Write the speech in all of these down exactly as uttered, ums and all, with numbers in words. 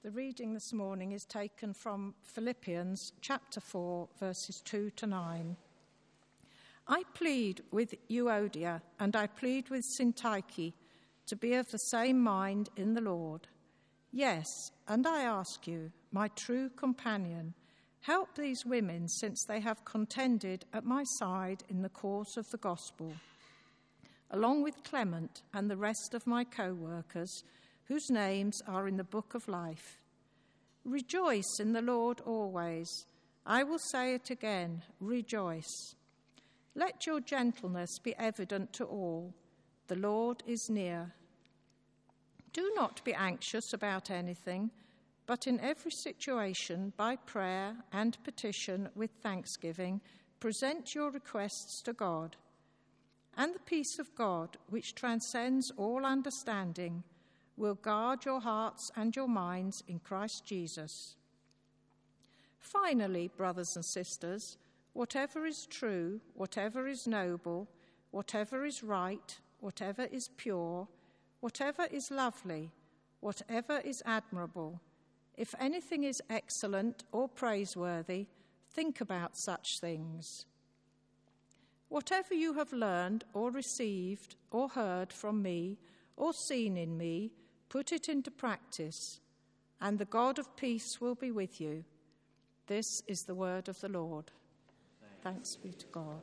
The reading this morning is taken from Philippians chapter four, verses two to nine. I plead with Euodia and I plead with Syntyche to be of the same mind in the Lord. Yes, and I ask you, my true companion, help these women since they have contended at my side in the cause of the gospel, along with Clement and the rest of my co-workers, whose names are in the book of life. Rejoice in the Lord always. I will say it again, rejoice. Let your gentleness be evident to all. The Lord is near. Do not be anxious about anything, but in every situation, by prayer and petition with thanksgiving, present your requests to God. And the peace of God, which transcends all understanding, will guard your hearts and your minds in Christ Jesus. Finally, brothers and sisters, whatever is true, whatever is noble, whatever is right, whatever is pure, whatever is lovely, whatever is admirable, if anything is excellent or praiseworthy, think about such things. Whatever you have learned or received or heard from me or seen in me, put it into practice, and the God of peace will be with you. This is the word of the Lord. Thanks be to God.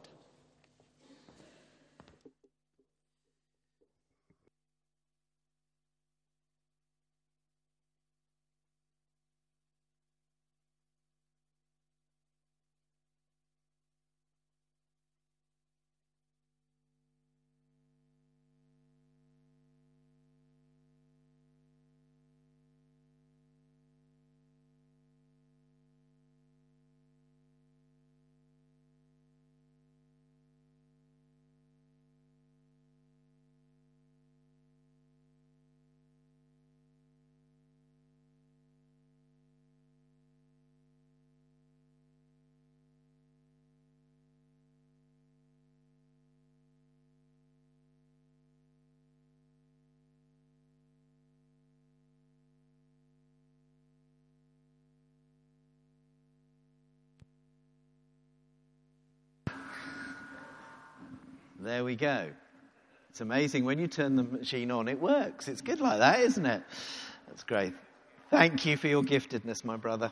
There we go. It's amazing when you turn the machine on, it works. It's good like that, isn't it? That's great. Thank you for your giftedness, my brother.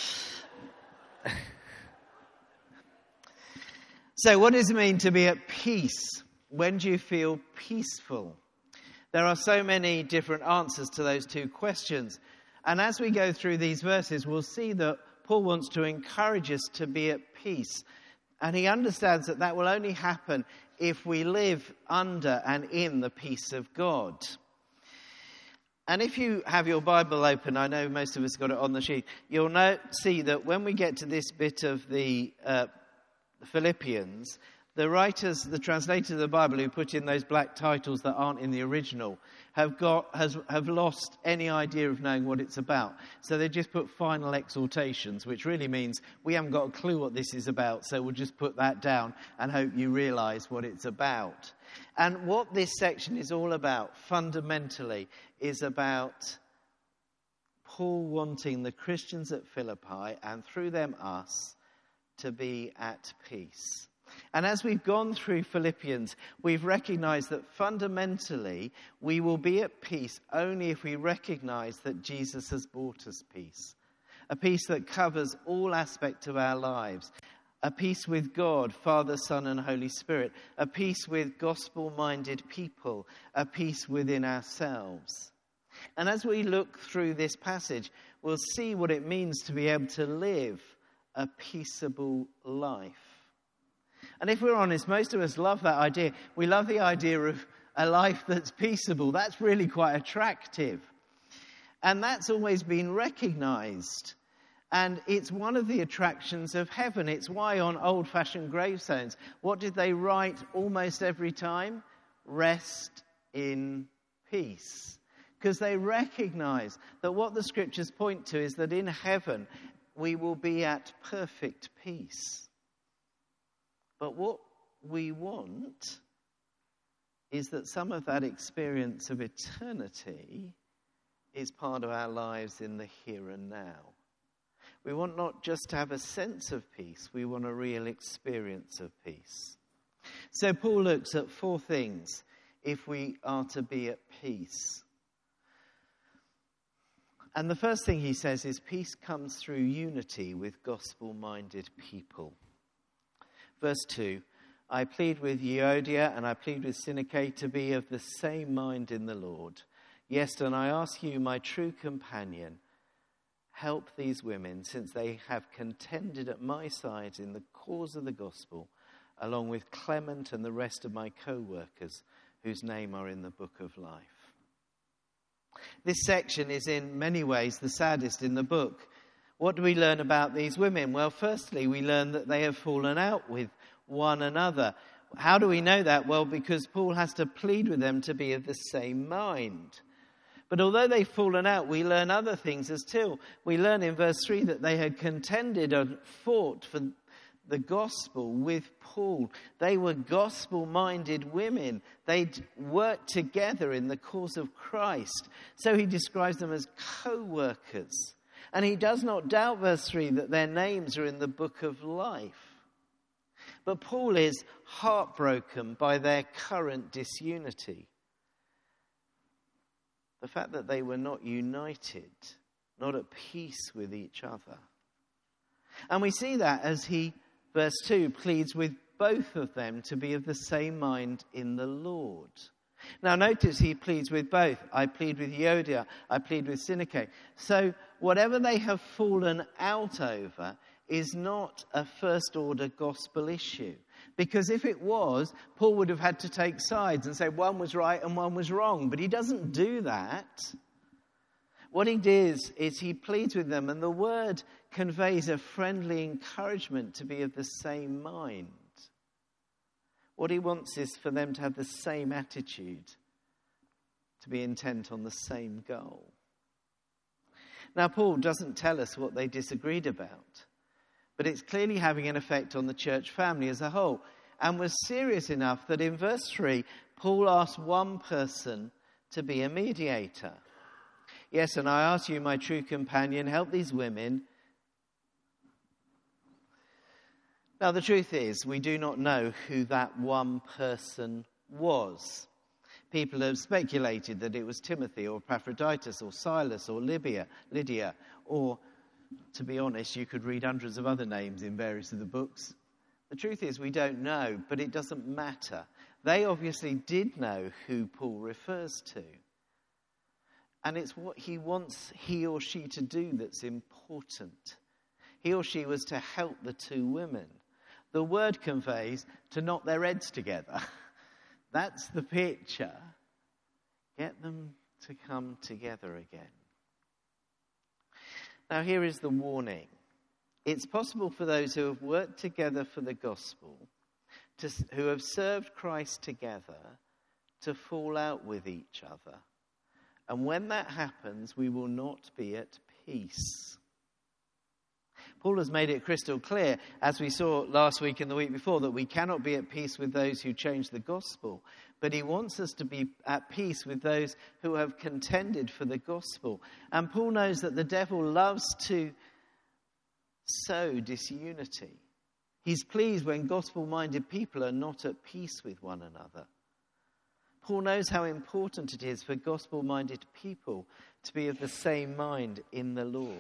So what does it mean to be at peace? When do you feel peaceful? There are so many different answers to those two questions. And as we go through these verses, we'll see that Paul wants to encourage us to be at peace. And he understands that that will only happen if we live under and in the peace of God. And if you have your Bible open, I know most of us got it on the sheet, you'll note, see that when we get to this bit of the uh, Philippians, the writers, the translators of the Bible who put in those black titles that aren't in the original have got has have lost any idea of knowing what it's about. So they just put final exhortations, which really means we haven't got a clue what this is about, so we'll just put that down and hope you realise what it's about. And what this section is all about, fundamentally, is about Paul wanting the Christians at Philippi, and through them us, to be at peace. And as we've gone through Philippians, we've recognized that fundamentally we will be at peace only if we recognize that Jesus has brought us peace. A peace that covers all aspects of our lives. A peace with God, Father, Son, and Holy Spirit. A peace with gospel-minded people. A peace within ourselves. And as we look through this passage, we'll see what it means to be able to live a peaceable life. And if we're honest, most of us love that idea. We love the idea of a life that's peaceable. That's really quite attractive. And that's always been recognized. And it's one of the attractions of heaven. It's why on old-fashioned gravestones, what did they write almost every time? Rest in peace. Because they recognize that what the scriptures point to is that in heaven we will be at perfect peace. But what we want is that some of that experience of eternity is part of our lives in the here and now. We want not just to have a sense of peace, we want a real experience of peace. So Paul looks at four things if we are to be at peace. And the first thing he says is peace comes through unity with gospel-minded people. Verse two, I plead with Euodia and I plead with Syntyche to be of the same mind in the Lord. Yes, and I ask you, my true companion, help these women, since they have contended at my side in the cause of the gospel, along with Clement and the rest of my co-workers, whose name are in the book of life. This section is in many ways the saddest in the book. What do we learn about these women? Well, firstly, we learn that they have fallen out with one another. How do we know that? Well, because Paul has to plead with them to be of the same mind. But although they've fallen out, we learn other things as too. We learn in verse three that they had contended and fought for the gospel with Paul. They were gospel-minded women. They'd worked together in the cause of Christ. So he describes them as co-workers. And he does not doubt, verse three, that their names are in the book of life. But Paul is heartbroken by their current disunity. The fact that they were not united, not at peace with each other. And we see that as he, verse two, pleads with both of them to be of the same mind in the Lord. Now notice he pleads with both. I plead with Euodia, I plead with Syntyche. So whatever they have fallen out over is not a first-order gospel issue. Because if it was, Paul would have had to take sides and say one was right and one was wrong. But he doesn't do that. What he does is he pleads with them, and the word conveys a friendly encouragement to be of the same mind. What he wants is for them to have the same attitude, to be intent on the same goal. Now, Paul doesn't tell us what they disagreed about, but it's clearly having an effect on the church family as a whole, and was serious enough that in verse three, Paul asked one person to be a mediator. Yes, and I ask you, my true companion, help these women. Now, the truth is, we do not know who that one person was. People have speculated that it was Timothy or Epaphroditus or Silas or Lydia, Lydia, or, to be honest, you could read hundreds of other names in various of the books. The truth is, we don't know, but it doesn't matter. They obviously did know who Paul refers to. And it's what he wants he or she to do that's important. He or she was to help the two women. The word conveys to knock their heads together. That's the picture. Get them to come together again. Now here is the warning. It's possible for those who have worked together for the gospel, to, who have served Christ together, to fall out with each other. And when that happens, we will not be at peace. Paul has made it crystal clear, as we saw last week and the week before, that we cannot be at peace with those who change the gospel. But he wants us to be at peace with those who have contended for the gospel. And Paul knows that the devil loves to sow disunity. He's pleased when gospel-minded people are not at peace with one another. Paul knows how important it is for gospel-minded people to be of the same mind in the Lord.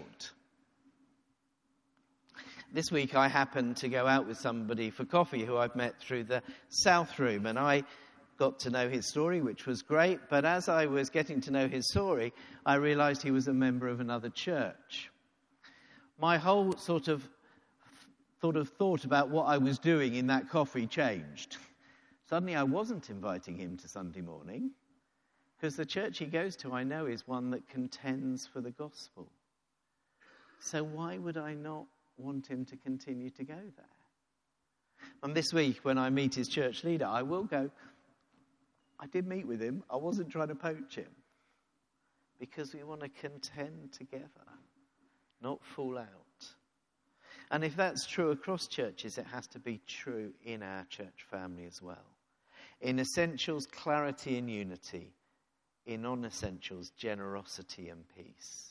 This week I happened to go out with somebody for coffee who I've met through the South Room, and I got to know his story, which was great. But as I was getting to know his story, I realised he was a member of another church. My whole sort of sort of thought about what I was doing in that coffee changed. Suddenly I wasn't inviting him to Sunday morning, because the church he goes to, I know, is one that contends for the gospel. So why would I not want him to continue to go there? And this week, when I meet his church leader, I will go, I did meet with him. I wasn't trying to poach him. Because we want to contend together, not fall out. And if that's true across churches, it has to be true in our church family as well. In essentials, clarity and unity. in non-essentials, generosity and peace.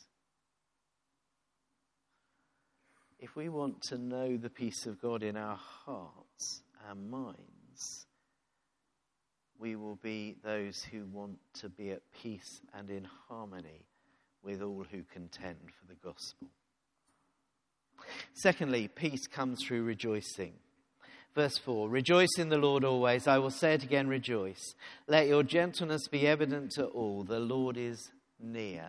If we want to know the peace of God in our hearts, our minds, we will be those who want to be at peace and in harmony with all who contend for the gospel. Secondly, peace comes through rejoicing. Verse four, rejoice in the Lord always. I will say it again, rejoice. Let your gentleness be evident to all. The Lord is near.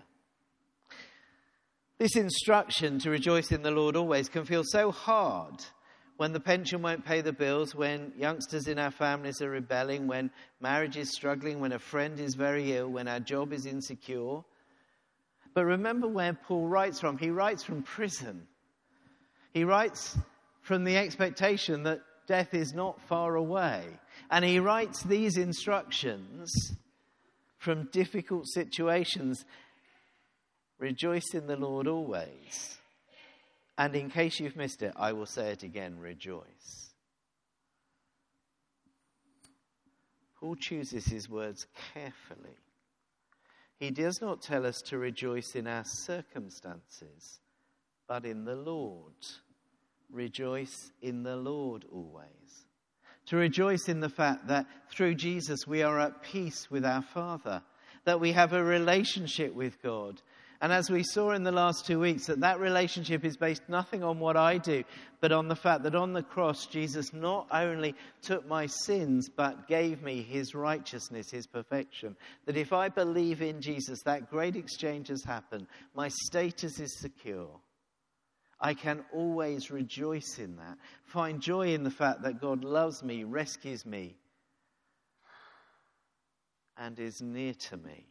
This instruction to rejoice in the Lord always can feel so hard when the pension won't pay the bills, when youngsters in our families are rebelling, when marriage is struggling, when a friend is very ill, when our job is insecure. But remember where Paul writes from. He writes from prison. He writes from the expectation that death is not far away. And he writes these instructions from difficult situations. Rejoice in the Lord always. And in case you've missed it, I will say it again, rejoice. Paul chooses his words carefully. He does not tell us to rejoice in our circumstances, but in the Lord. Rejoice in the Lord always. To rejoice in the fact that through Jesus we are at peace with our Father, that we have a relationship with God. And as we saw in the last two weeks, that that relationship is based nothing on what I do, but on the fact that on the cross, Jesus not only took my sins, but gave me his righteousness, his perfection. That if I believe in Jesus, that great exchange has happened. My status is secure. I can always rejoice in that. Find joy in the fact that God loves me, rescues me, and is near to me.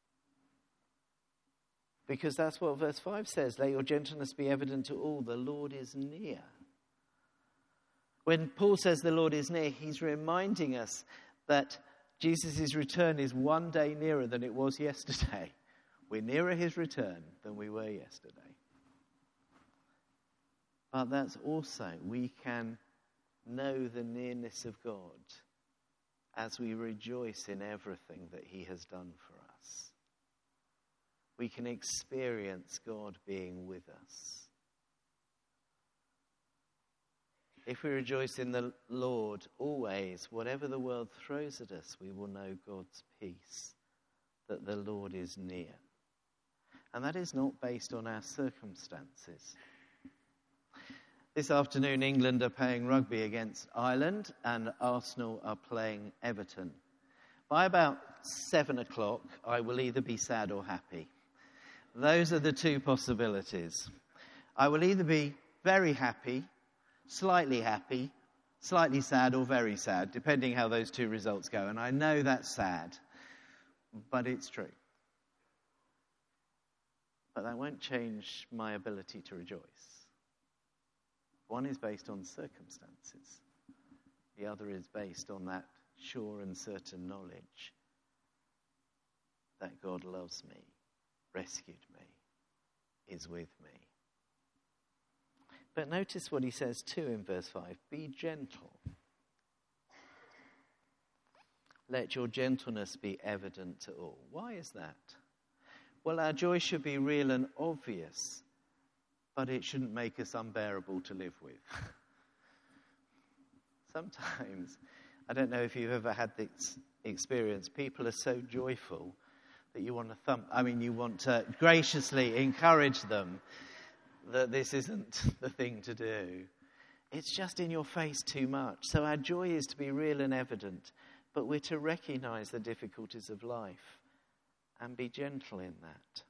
Because that's what verse five says. Let your gentleness be evident to all. The Lord is near. When Paul says the Lord is near, he's reminding us that Jesus' return is one day nearer than it was yesterday. We're nearer his return than we were yesterday. But that's also, we can know the nearness of God as we rejoice in everything that he has done for us. We can experience God being with us. If we rejoice in the Lord always, whatever the world throws at us, we will know God's peace, that the Lord is near. And that is not based on our circumstances. This afternoon, England are playing rugby against Ireland and Arsenal are playing Everton. By about seven o'clock, I will either be sad or happy. Those are the two possibilities. I will either be very happy, slightly happy, slightly sad, or very sad, depending how those two results go. And I know that's sad, but it's true. But that won't change my ability to rejoice. One is based on circumstances. The other is based on that sure and certain knowledge that God loves me, rescued me, is with me. But notice what he says too in verse five. Be gentle. Let your gentleness be evident to all. Why is that? Well, our joy should be real and obvious, but it shouldn't make us unbearable to live with. Sometimes, I don't know if you've ever had this experience, people are so joyful that you want to thump, I mean, you want to graciously encourage them that this isn't the thing to do. It's just in your face too much. So our joy is to be real and evident, but we're to recognize the difficulties of life and be gentle in that.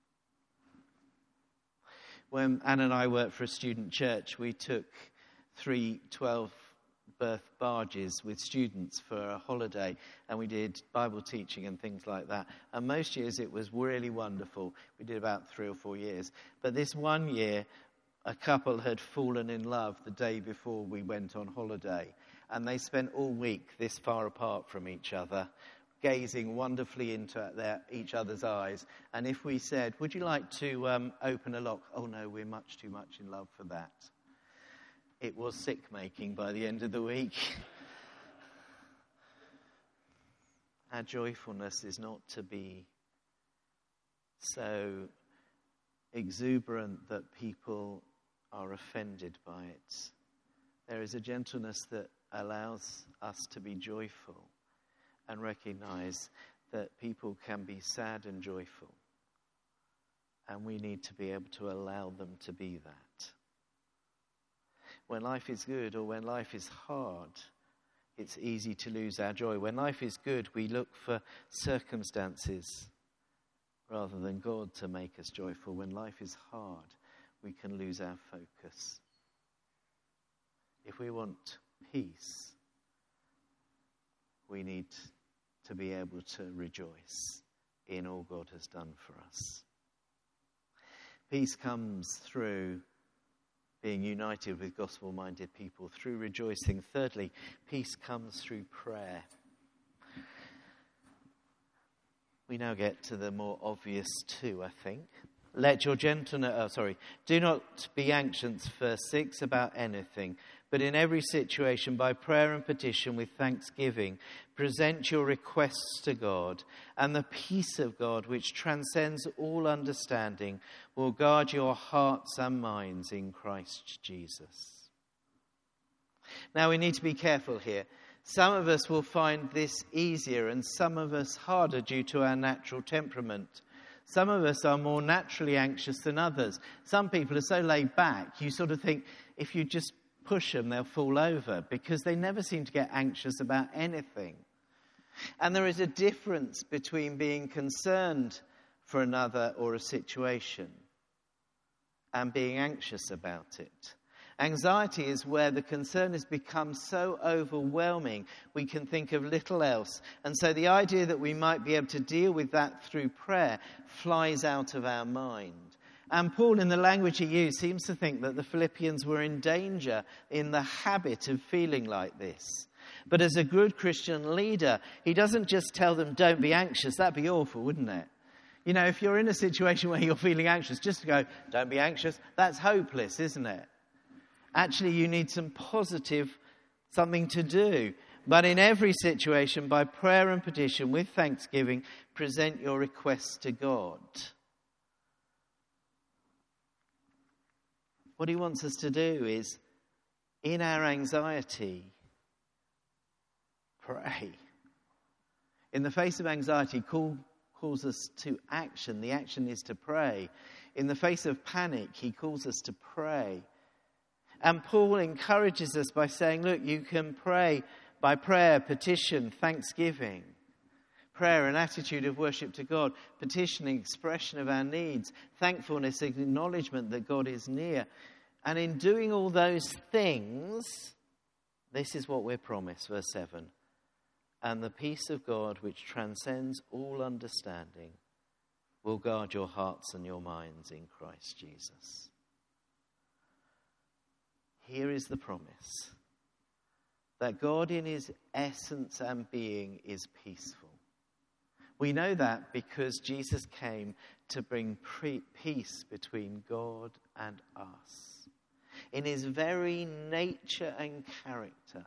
When Anne and I worked for a student church, we took three twelve-berth barges with students for a holiday, and we did Bible teaching and things like that. And most years it was really wonderful. We did about three or four years. But this one year, a couple had fallen in love the day before we went on holiday, and they spent all week this far apart from each other, gazing wonderfully into their, each other's eyes. And if we said, would you like to um, open a lock? Oh no, we're much too much in love for that. It was sick-making by the end of the week. Our joyfulness is not to be so exuberant that people are offended by it. There is a gentleness that allows us to be joyful and recognize that people can be sad and joyful. And we need to be able to allow them to be that. When life is good or when life is hard, it's easy to lose our joy. When life is good, we look for circumstances rather than God to make us joyful. When life is hard, we can lose our focus. If we want peace, we need to be able to rejoice in all God has done for us. Peace comes through being united with gospel-minded people, through rejoicing. Thirdly, peace comes through prayer. We now get to the more obvious two, I think. Let your gentleness, oh, sorry, do not be anxious, verse six, about anything, but in every situation, by prayer and petition with thanksgiving, present your requests to God, and the peace of God, which transcends all understanding, will guard your hearts and minds in Christ Jesus. Now, we need to be careful here. Some of us will find this easier and some of us harder due to our natural temperament. Some of us are more naturally anxious than others. Some people are so laid back, you sort of think if you just push them, they'll fall over because they never seem to get anxious about anything. And there is a difference between being concerned for another or a situation and being anxious about it. Anxiety is where the concern has become so overwhelming we can think of little else. And so the idea that we might be able to deal with that through prayer flies out of our mind. And Paul, in the language he used, seems to think that the Philippians were in danger in the habit of feeling like this. But as a good Christian leader, he doesn't just tell them, don't be anxious. That'd be awful, wouldn't it? You know, if you're in a situation where you're feeling anxious, just to go, don't be anxious, that's hopeless, isn't it? Actually, you need some positive, something to do. But in every situation, by prayer and petition, with thanksgiving, present your requests to God. What he wants us to do is, in our anxiety, pray. In the face of anxiety, call, calls us to action. The action is to pray. In the face of panic, he calls us to pray. And Paul encourages us by saying, look, you can pray by prayer, petition, thanksgiving. Prayer, an attitude of worship to God. Petitioning, expression of our needs. Thankfulness, acknowledgement that God is near. And in doing all those things, this is what we're promised, verse seven. And the peace of God, which transcends all understanding, will guard your hearts and your minds in Christ Jesus. Here is the promise that God in his essence and being is peaceful. We know that because Jesus came to bring pre- peace between God and us. In his very nature and character,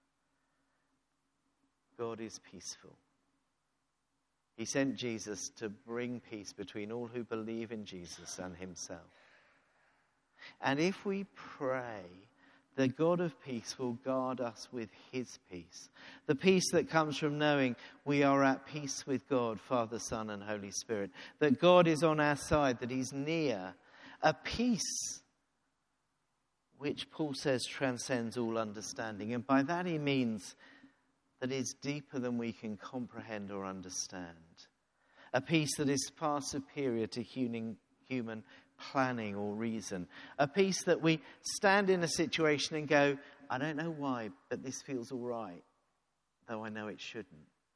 God is peaceful. He sent Jesus to bring peace between all who believe in Jesus and himself. And if we pray, the God of peace will guard us with his peace. The peace that comes from knowing we are at peace with God, Father, Son, and Holy Spirit. That God is on our side, that he's near. A peace which Paul says transcends all understanding. And by that he means that it's deeper than we can comprehend or understand. A peace that is far superior to human, human planning or reason. A peace that we stand in a situation and go, I don't know why, but this feels all right, though I know it shouldn't.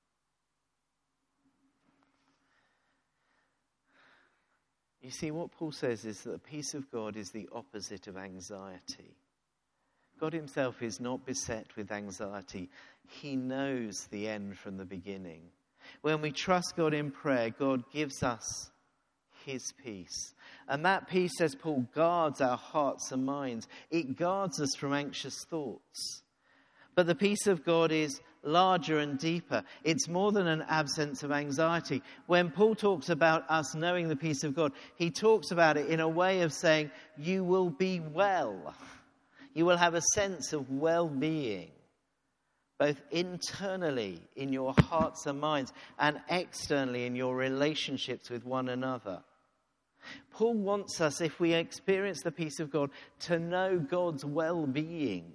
You see, what Paul says is that the peace of God is the opposite of anxiety. God himself is not beset with anxiety. He knows the end from the beginning. When we trust God in prayer, God gives us his peace. And that peace, says Paul, guards our hearts and minds. It guards us from anxious thoughts. But the peace of God is larger and deeper. It's more than an absence of anxiety. When Paul talks about us knowing the peace of God, he talks about it in a way of saying, you will be well. You will have a sense of well-being, both internally in your hearts and minds and externally in your relationships with one another. Paul wants us, if we experience the peace of God, to know God's well-being,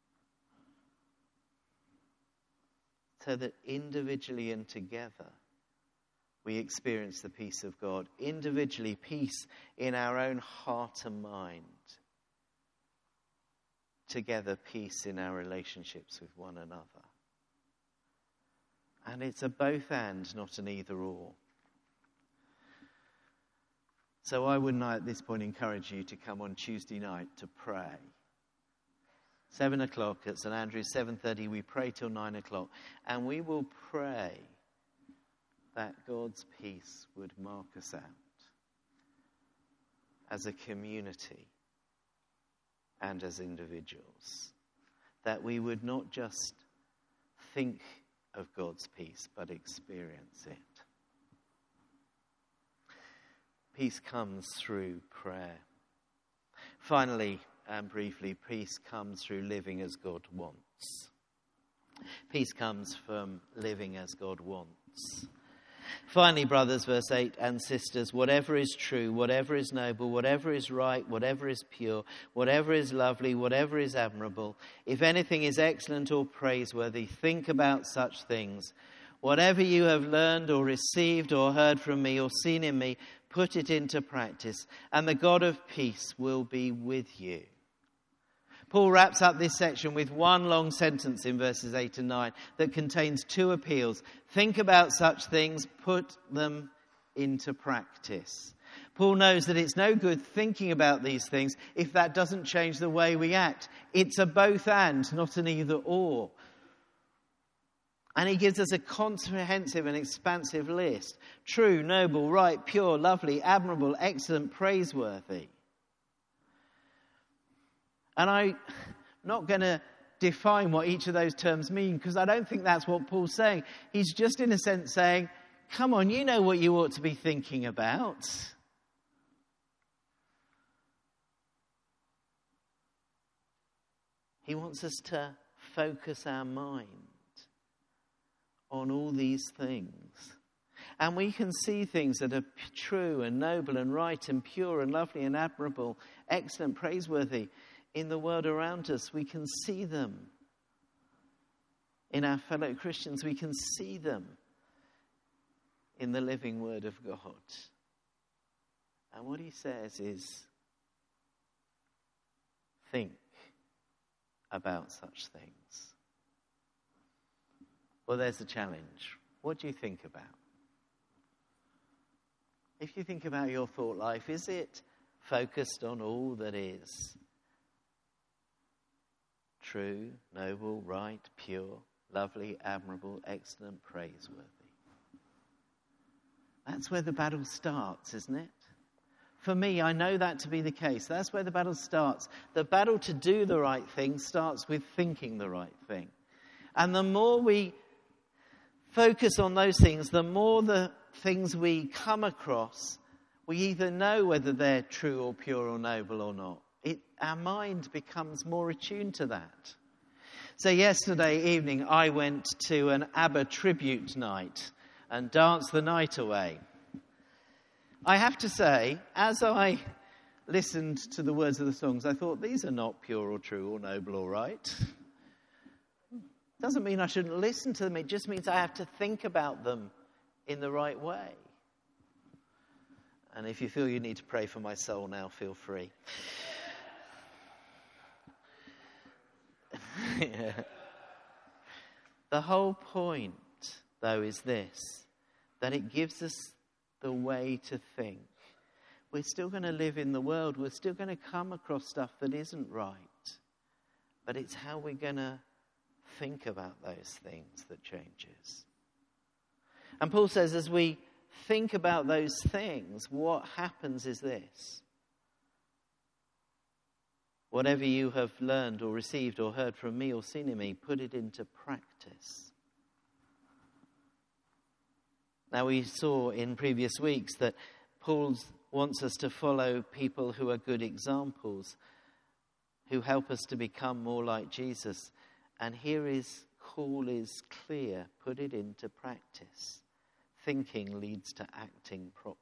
so that individually and together we experience the peace of God. Individually, peace in our own heart and mind. Together, peace in our relationships with one another. And it's a both and, not an either or. So I wouldn't I at this point encourage you to come on Tuesday night to pray. Seven o'clock at St Andrew's, seven thirty we pray till nine o'clock. And we will pray that God's peace would mark us out as a community and as individuals. That we would not just think of God's peace, but experience it. Peace comes through prayer. Finally, and briefly, peace comes through living as God wants. Peace comes from living as God wants. Finally, brothers, verse eight, and sisters, whatever is true, whatever is noble, whatever is right, whatever is pure, whatever is lovely, whatever is admirable, if anything is excellent or praiseworthy, think about such things. Whatever you have learned or received or heard from me or seen in me, put it into practice, and the God of peace will be with you. Paul wraps up this section with one long sentence in verses eight and nine that contains two appeals. Think about such things, put them into practice. Paul knows that it's no good thinking about these things if that doesn't change the way we act. It's a both and, not an either or. And he gives us a comprehensive and expansive list. True, noble, right, pure, lovely, admirable, excellent, praiseworthy. And I'm not going to define what each of those terms mean, because I don't think that's what Paul's saying. He's just in a sense saying, come on, you know what you ought to be thinking about. He wants us to focus our mind on all these things. And we can see things that are true and noble and right and pure and lovely and admirable, excellent, praiseworthy in the world around us. We can see them in our fellow Christians. We can see them in the living Word of God. And what he says is, think about such things. Well, there's a challenge. What do you think about? If you think about your thought life, is it focused on all that is true, noble, right, pure, lovely, admirable, excellent, praiseworthy? That's where the battle starts, isn't it? For me, I know that to be the case. That's where the battle starts. The battle to do the right thing starts with thinking the right thing. And the more we focus on those things, the more the things we come across, we either know whether they're true or pure or noble or not. It, our mind becomes more attuned to that. So yesterday evening, I went to an ABBA tribute night and danced the night away. I have to say, as I listened to the words of the songs, I thought, these are not pure or true or noble or right. Doesn't mean I shouldn't listen to them. It just means I have to think about them in the right way. And if you feel you need to pray for my soul now, feel free. Yeah. The whole point, though, is this, that it gives us the way to think. We're still going to live in the world. We're still going to come across stuff that isn't right. But it's how we're going to think about those things that changes. And Paul says, as we think about those things, what happens is this. Whatever you have learned or received or heard from me or seen in me, put it into practice. Now, we saw in previous weeks that Paul wants us to follow people who are good examples, who help us to become more like Jesus. And here his call is clear: put it into practice. Thinking leads to acting properly.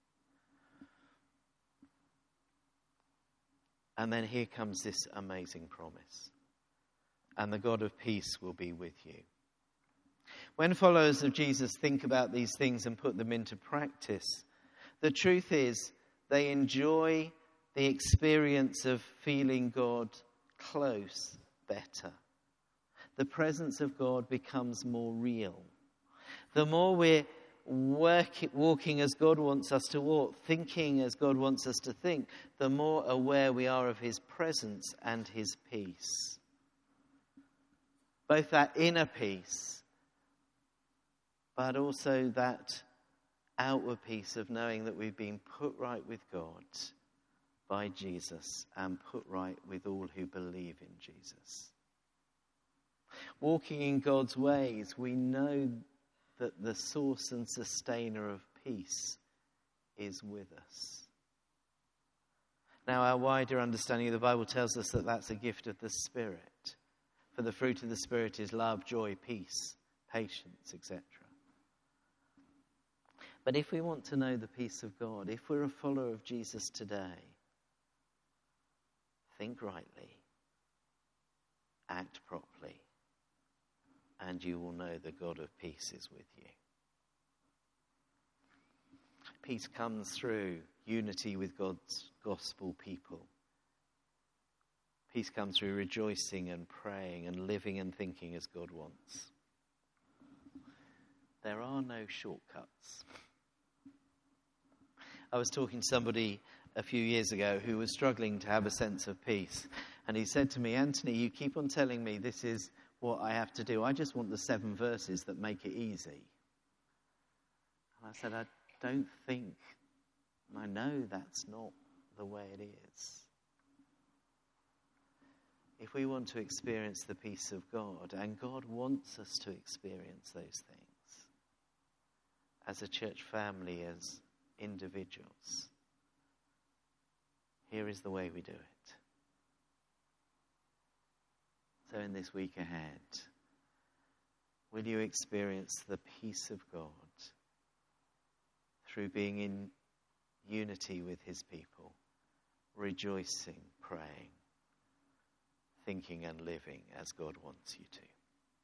And then here comes this amazing promise: and the God of peace will be with you. When followers of Jesus think about these things and put them into practice, the truth is they enjoy the experience of feeling God close better. The presence of God becomes more real. The more we're work, walking as God wants us to walk, thinking as God wants us to think, the more aware we are of his presence and his peace. Both that inner peace, but also that outward peace of knowing that we've been put right with God by Jesus and put right with all who believe in Jesus. Walking in God's ways, we know that the source and sustainer of peace is with us. Now, our wider understanding of the Bible tells us that that's a gift of the Spirit. For the fruit of the Spirit is love, joy, peace, patience, et cetera. But if we want to know the peace of God, if we're a follower of Jesus today, think rightly, act properly, and you will know the God of peace is with you. Peace comes through unity with God's gospel people. Peace comes through rejoicing and praying and living and thinking as God wants. There are no shortcuts. I was talking to somebody a few years ago who was struggling to have a sense of peace. And he said to me, "Anthony, you keep on telling me this is what I have to do. I just want the seven verses that make it easy." And I said, "I don't think, I know that's not the way it is. If we want to experience the peace of God, and God wants us to experience those things, as a church family, as individuals, here is the way we do it. So in this week ahead, will you experience the peace of God through being in unity with his people, rejoicing, praying, thinking and living as God wants you to?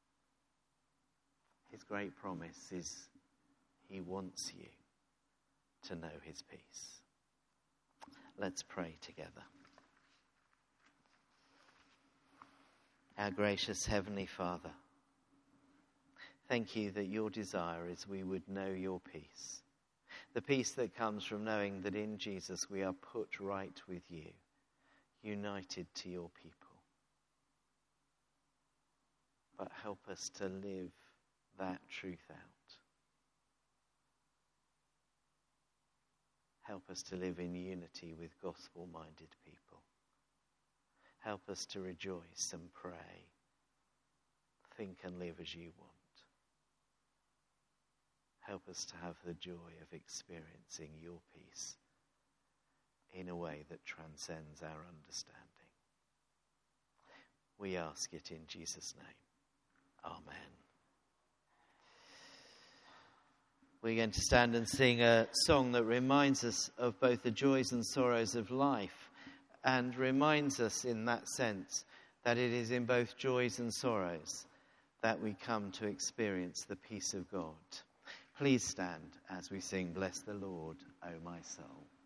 His great promise is he wants you to know his peace. Let's pray together. Our gracious Heavenly Father, thank you that your desire is we would know your peace. The peace that comes from knowing that in Jesus we are put right with you, united to your people. But help us to live that truth out. Help us to live in unity with gospel-minded people. Help us to rejoice and pray, think and live as you want. Help us to have the joy of experiencing your peace in a way that transcends our understanding. We ask it in Jesus' name. Amen. We're going to stand and sing a song that reminds us of both the joys and sorrows of life, and reminds us in that sense that it is in both joys and sorrows that we come to experience the peace of God. Please stand as we sing, "Bless the Lord, O my soul."